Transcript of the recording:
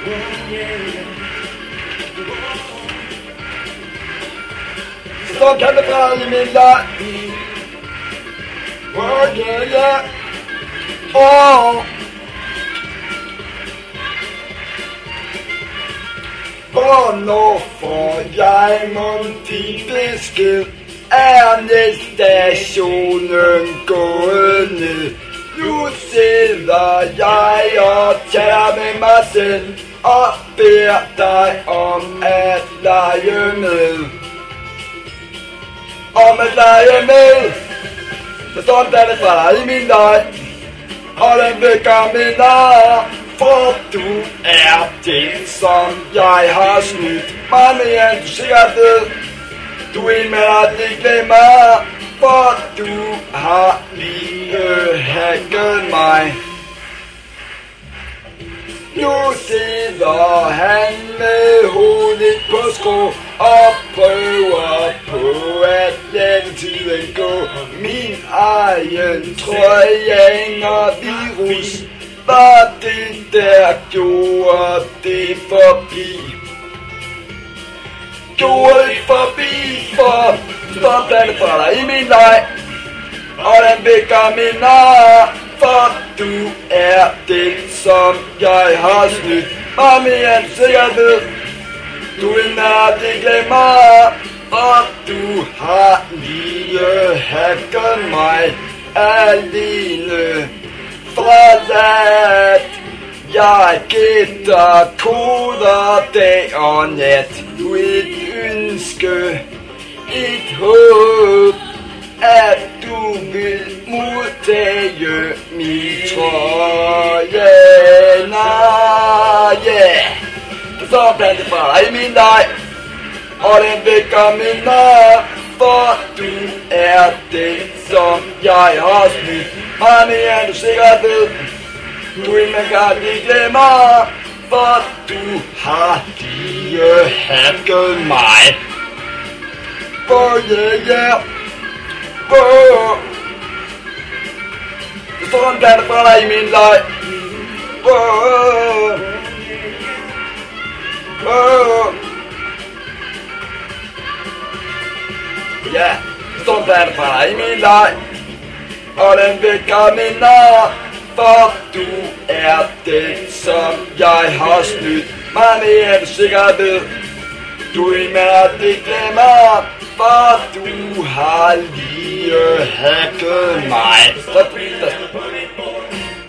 Så kan det fra i min leg. Oh yeah, yeah. Oh. Hvornår får jeg mundtlig besked? Er stationen gået ned? Nu sidder jeg og tager med mig selv og beder dig om at lege med. Om at lege med. Der står en blandet fra dig i min leg, og den vækker min leg. For du er den, som jeg har snydt mig mere end du sikkert ved. Du er en med at det glemmer, for du har lige hacket mig. Nu sidder han med hovedet på skrå og prøver på at lade tiden gå. Min egen trojaner-virus var det, der gjorde det forbi. Gjorde det forbi, for står blandet fra dig i min leg, og den vækker min nar. For du er den, som jeg har snydt mig mere end sikkert ved. Du er nær, det glemmer, og du har lige hacket mig alene. Forladt, jeg gætter koder dag og nat. Du et ønske, et håb, at du vil modtage min trojaner. Yeah! Der står blandet fra dig i min leg, og den vækker min nar. For du er den, som jeg har snydt mig mere end du sikkert ved. Du er man kan ikke glemmer, for du har lige hacket mig. Oh yeah, yeah. Oh. Der står en blandet fra dig i min leg. Oh. Oh. Ja, der står en blandet fra dig i min leg, og den vækker min nar. For du er den, som jeg har snydt mig mere end du sikkert ved. Du er med det glemmer, for du har lige hacket mig.